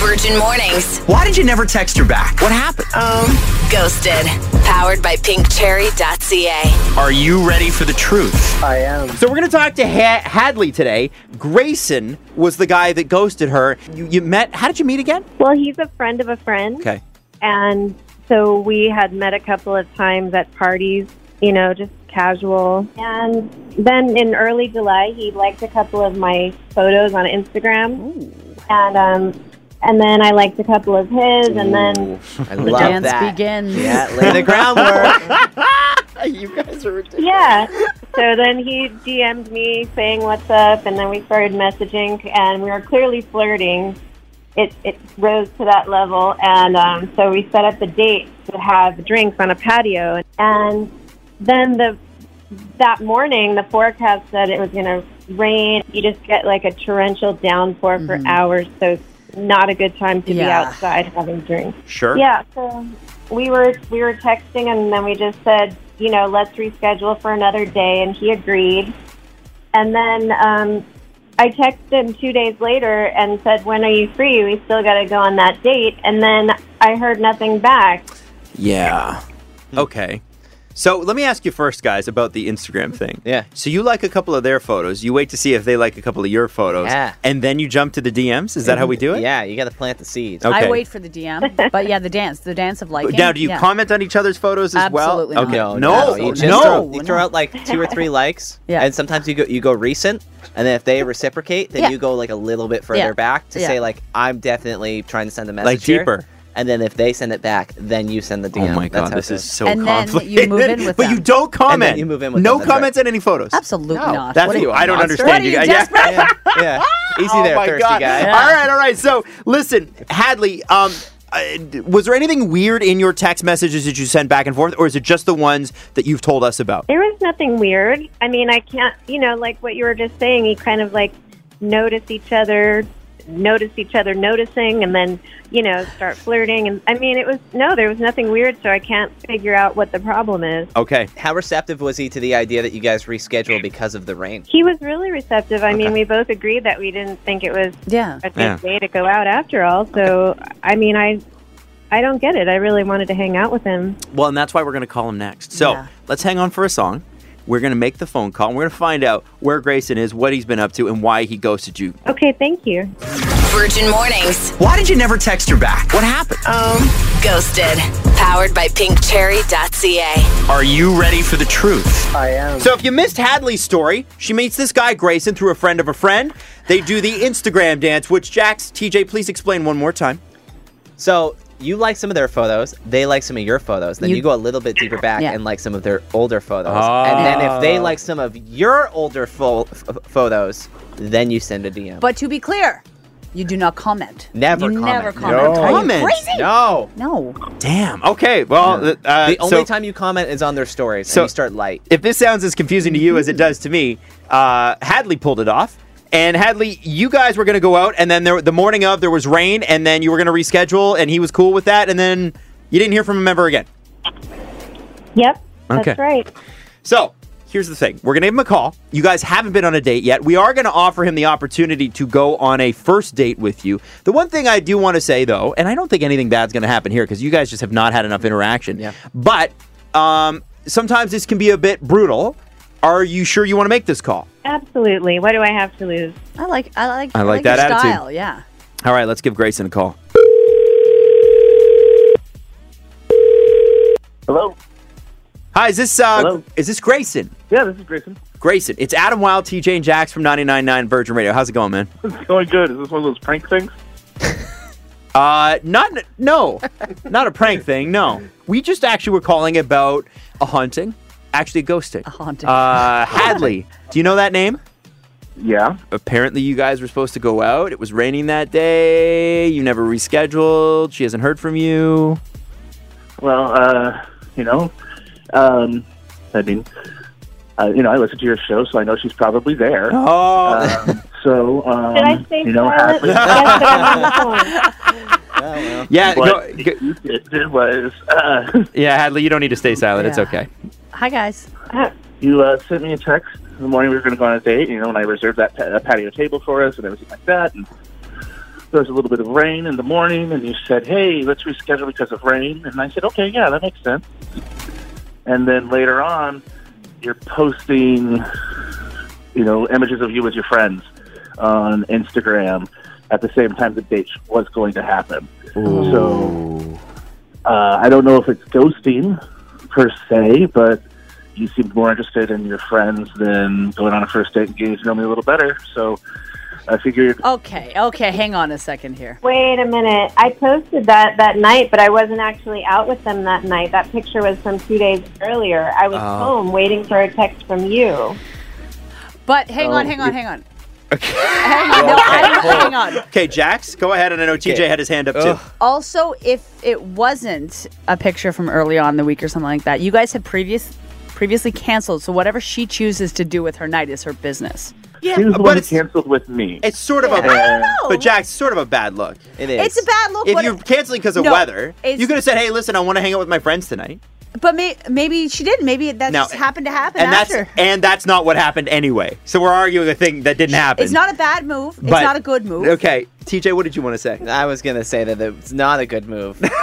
Virgin Mornings. Why did you never text her back? What happened? Ghosted. Powered by pinkcherry.ca. Are you ready for the truth? I am. So we're going to talk to Hadley today. Grayson was the guy that ghosted her. You met, how did you meet again? Well, he's a friend of a friend. Okay. And so we had met a couple of times at parties, just casual. And then in early July, he liked a couple of my photos on Instagram. Ooh. And then I liked a couple of his, and then I The love dance that. begins. Yeah, lay the groundwork. You guys are ridiculous. yeah. So then he DM'd me saying what's up, and then we started messaging, and we were clearly flirting. It rose to that level, and so we set up a date to have drinks on a patio. And then that morning, the forecast said it was going to rain. You just get like a torrential downpour for hours, so not a good time to be outside having drinks. Sure. Yeah, so we were texting, and then we just said, let's reschedule for another day, and he agreed. And then I texted him 2 days later and said, when are you free? We still got to go on that date. And then I heard nothing back. Yeah. Okay. So let me ask you first, guys, about the Instagram thing. Yeah. So you like a couple of their photos. You wait to see if they like a couple of your photos. Yeah. And then you jump to the DMs? Is that how we do it? Yeah, you got to plant the seed. Okay. I wait for the DM, but yeah, the dance of liking. Now, do you yeah. comment on each other's photos as Absolutely well? not. Okay. No. You just No. throw out like 2 or 3 likes, Yeah. and sometimes you go recent, and then if they reciprocate, then Yeah. you go like a little bit further Yeah. back to Yeah. say like I'm definitely trying to send a message Like here. deeper. And then if they send it back, then you send the DM. Oh my That's God, how this it is so And then complicated. you move in with But them. you don't comment. And then you move in with no them, that's comments on any photos. Absolutely No. not. That's What are you? I don't monster? understand What are you, guys. desperate? yeah. Easy Oh there, my thirsty God. guy. Yeah. All right. So listen, Hadley, was there anything weird in your text messages that you send back and forth, or is it just the ones that you've told us about? There was nothing weird. I mean, I can't, like what you were just saying, you kind of like notice each other noticing, and then, start flirting. And I mean, there was nothing weird, so I can't figure out what the problem is. Okay. How receptive was he to the idea that you guys rescheduled because of the rain? He was really receptive. I mean, Okay. we both agreed that we didn't think it was Yeah. a good Yeah. day to go out after all. So, I mean, I don't get it. I really wanted to hang out with him. Well, and that's why we're going to call him next. So Yeah. let's hang on for a song. We're going to make the phone call, and we're going to find out where Grayson is, what he's been up to, and why he ghosted you. Okay, thank you. Virgin Mornings. Why did you never text her back? What happened? Ghosted. Powered by pinkcherry.ca. Are you ready for the truth? I am. So if you missed Hadley's story, she meets this guy, Grayson, through a friend of a friend. They do the Instagram dance, which, Jax, TJ, please explain one more time. So you like some of their photos, they like some of your photos. Then you go a little bit deeper back Yeah. and like some of their older photos. Oh. And then if they like some of your older photos, then you send a DM. But to be clear, you do not comment. Never you comment. never comment. No. Are you Comment. crazy? No. No. Damn. Okay. Well, The only so time you comment is on their stories, So- and you start light. if this sounds as confusing to you as it does to me, Hadley pulled it off. And Hadley, you guys were going to go out, and then the morning of, there was rain, and then you were going to reschedule, and he was cool with that, and then you didn't hear from him ever again. Yep, that's Okay. right. So, here's the thing. We're going to give him a call. You guys haven't been on a date yet. We are going to offer him the opportunity to go on a first date with you. The one thing I do want to say, though, and I don't think anything bad's going to happen here because you guys just have not had enough interaction. Yeah. But sometimes this can be a bit brutal. Are you sure you want to make this call? Absolutely. What do I have to lose? I like that your attitude. style. Yeah. All right, let's give Grayson a call. Hello? Hi, is this Hello? is this Grayson? Yeah, this is Grayson. Grayson, it's Adam Wild, TJ, and Jax from 99.9 Virgin Radio. How's it going, man? It's going good. Is this one of those prank things? Not a prank thing, no. We just actually were calling about a haunting, actually a ghosting. A haunting. Hadley, do you know that name? Yeah. Apparently you guys were supposed to go out. It was raining that day. You never rescheduled. She hasn't heard from you. Well, I listen to your show, so I know she's probably there. Oh. Did I stay silent? Hadley, Yes, but I'm on the phone. Yeah, what you did was yeah, Hadley, you don't need to stay silent. It's Yeah. okay. Hi, guys. you sent me a text in the morning we were going to go on a date, and I reserved that patio table for us and everything like that. And there was a little bit of rain in the morning, and you said, hey, let's reschedule because of rain. And I said, okay, yeah, that makes sense. And then later on, you're posting, images of you with your friends on Instagram at the same time the date was going to happen. Ooh. So I don't know if it's ghosting per se, but you seemed more interested in your friends than going on a first date and getting to know me a little better. So I figured... Okay, hang on a second here. Wait a minute. I posted that night, but I wasn't actually out with them that night. That picture was from 2 days earlier. I was home waiting for a text from you. But hang on. Okay. Hang on. Okay, Jax, go ahead. And I know TJ had his hand up too. Also, if it wasn't a picture from early on in the week or something like that, you guys had previously canceled. So whatever she chooses to do with her night is her business. Yeah, She was the but one who it's, canceled with me. it's sort of a I don't know. But Jax, it's sort of a bad look. It is. It's a bad look. If but you're canceling because of No, weather, it's- you could have said, "Hey, listen, I want to hang out with my friends tonight." But maybe she didn't. Maybe that Now- just happened to happen And after. that's not what happened anyway. So we're arguing a thing that didn't happen. It's not a bad move. It's But- not a good move. Okay, TJ, what did you want to say? I was going to say that it's not a good move. But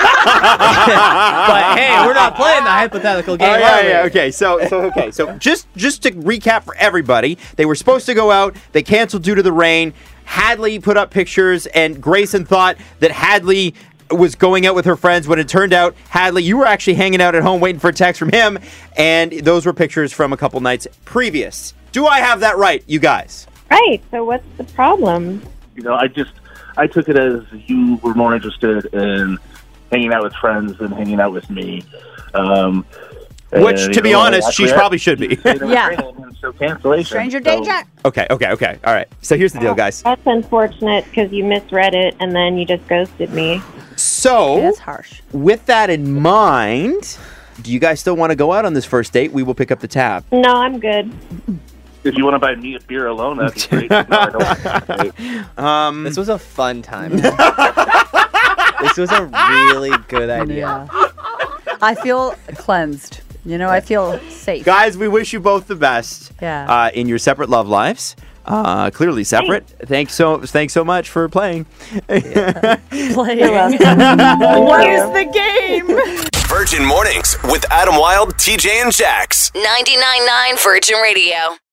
hey, we're not playing the hypothetical game. Oh, are we? yeah. Okay, so just to recap for everybody, they were supposed to go out. They canceled due to the rain. Hadley put up pictures, and Grayson thought that Hadley was going out with her friends when it turned out, Hadley, you were actually hanging out at home waiting for a text from him, and those were pictures from a couple nights previous. Do I have that right, you guys? Right. So what's the problem? I took it as you were more interested in hanging out with friends than hanging out with me. Which, to be honest, she actually, probably should be. Yeah. So cancellation. Stranger So- danger. Okay. All right. So here's the deal, guys. That's unfortunate because you misread it and then you just ghosted me. So, That's harsh. with that in mind, do you guys still want to go out on this first date? We will pick up the tab. No, I'm good. If you want to buy me a beer alone, that'd be great. No, I don't. This was a fun time. This was a really good idea. Yeah. I feel cleansed. I feel safe. Guys, we wish you both the best Yeah. in your separate love lives. Clearly separate. Thanks so much for playing. Playing. welcome. What you. is the game? Virgin Mornings with Adam Wilde, TJ, and Jax. 99.9 Virgin Radio.